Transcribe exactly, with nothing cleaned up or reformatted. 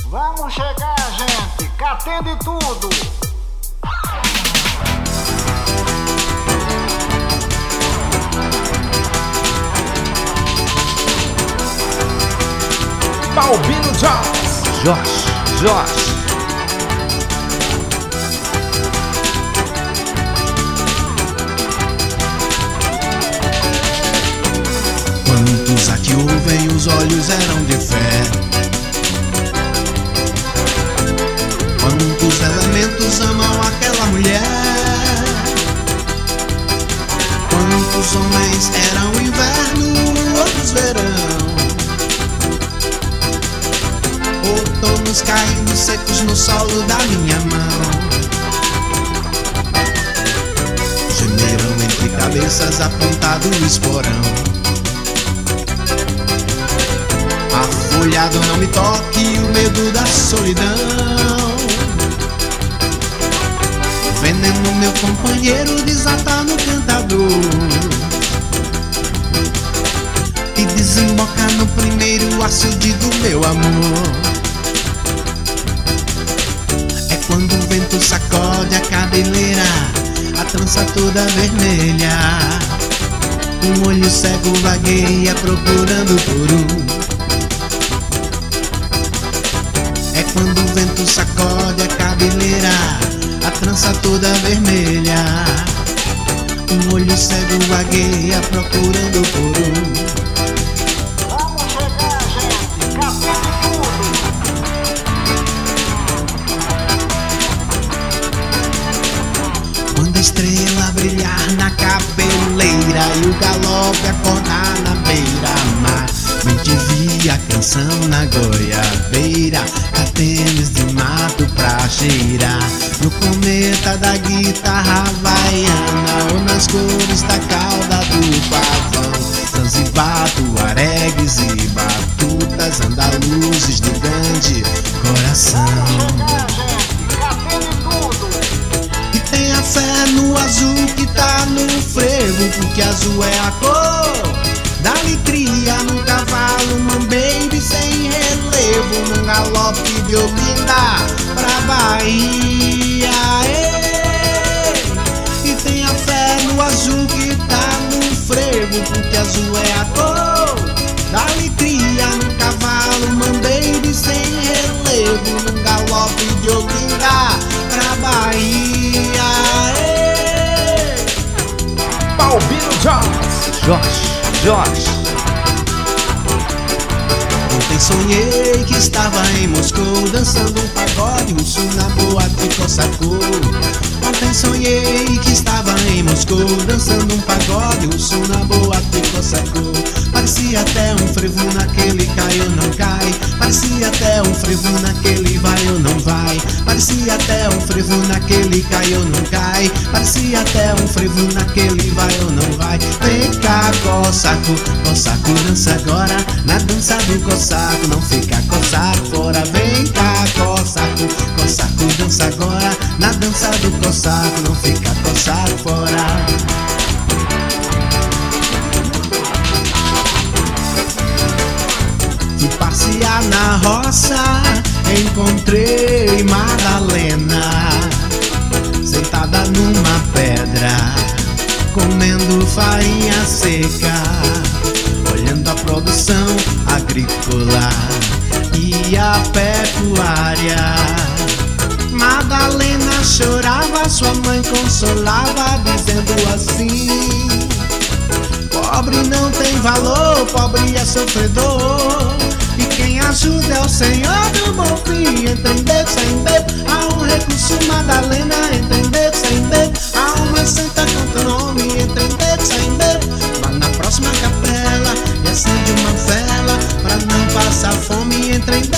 Vamos chegar, gente, catendo de tudo. Balbino Josh, Josh, Josh. Quantos a que ouvem, os olhos eram de fé. Quantos elementos amam aquela mulher. Quantos homens eram inverno, outros verão. Outonos caindo secos no solo da minha mão. Gemeram entre cabeças apontado o esporão. Afolhado não me toque, o medo da solidão. Veneno meu companheiro desata no cantador e desemboca no primeiro açude do meu amor. É quando o vento sacode a cabeleira, a trança toda vermelha. Um olho cego vagueia procurando por um. É quando o vento sacode a cabeleira, a trança toda vermelha. Um olho cego vagueia procurando por um. Vamos chegar, gente, catendo de tudo. Quando a estrela brilhar na cabeleira e o galope acordar na beira-mar, bem te vi a canção na goiabeira, catênis de mato pra cheirar, no cometa da guitarra havaiana ou nas cores da cauda do pavão. Zanzibar, tuaregues e batutas, andaluzes do grande coração. Tenha fé no azul que tá no frevo, porque azul é a cor da alegria. Num cavalo mambeiro sem relevo, num galope de Olinda pra Bahia. Ei! E tenha fé no azul que tá no frevo, porque azul é a cor da alegria. Num cavalo mambeiro sem relevo, num galope de Olinda pra Bahia. Balbino Josh, Josh, Josh. Ontem sonhei que estava em Moscou, dançando um pagode russo na boate Cossacô. Ontem sonhei que estava em Moscou, dançando um pagode russo na boate Cossacô. Parecia até um frevo naquele cai ou não cai. Parecia até um frevo naquele vai ou não vai. Parecia até um frevo naquele cai ou não cai. Parecia até um frevo naquele vai ou não vai. Vem cá, Cossaco, Cossaco dança agora, na dança do Cossaco, não fica Cossaco fora. Vem cá, Cossaco, Cossaco dança agora, na dança do Cossaco, não fica Cossaco fora. Fui passear na roça, encontrei Madalena sentada numa pedra, comendo farinha seca, olhando a produção agrícola e a pecuária. Madalena chorava, sua mãe consolava, dizendo assim: pobre não tem valor, pobre é sofredor, e quem ajuda é o Senhor do bom fim. Entender sem dedo, há um recurso, Madalena. Entender sem dedo, há uma santa com teu nome. Entender sem dedo, vá na próxima capela e acende uma vela pra não passar fome. Entender